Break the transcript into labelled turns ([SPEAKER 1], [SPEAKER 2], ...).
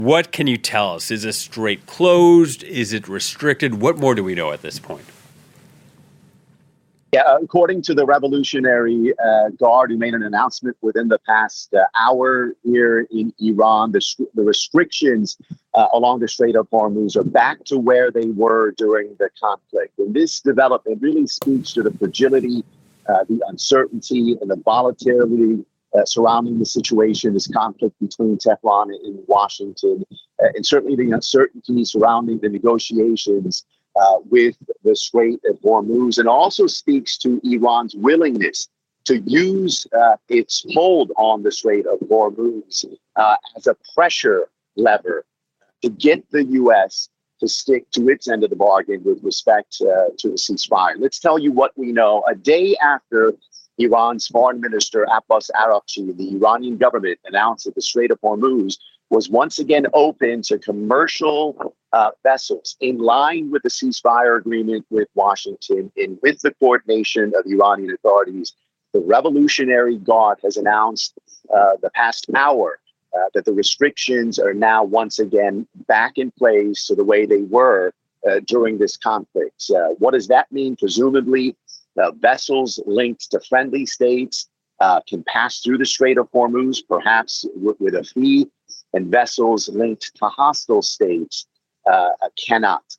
[SPEAKER 1] What can you tell us? Is this strait closed? Is it restricted? What more do we know at this point?
[SPEAKER 2] Yeah, according to the Revolutionary Guard, who made an announcement within the past hour here in Iran, the restrictions along the Strait of Hormuz are back to where they were during the conflict. And this development really speaks to the fragility, the uncertainty, and the volatility surrounding the situation, this conflict between Tehran and Washington, and certainly the uncertainty surrounding the negotiations with the Strait of Hormuz, and also speaks to Iran's willingness to use its hold on the Strait of Hormuz as a pressure lever to get the U.S. to stick to its end of the bargain with respect to the ceasefire. Let's tell you what we know. A day after Iran's foreign minister, Abbas Araghchi, the Iranian government announced that the Strait of Hormuz was once again open to commercial vessels in line with the ceasefire agreement with Washington and with the coordination of Iranian authorities. The Revolutionary Guard has announced the past hour that the restrictions are now once again back in place to the way they were during this conflict. What does that mean? Presumably, vessels linked to friendly states can pass through the Strait of Hormuz, perhaps with a fee, and vessels linked to hostile states cannot.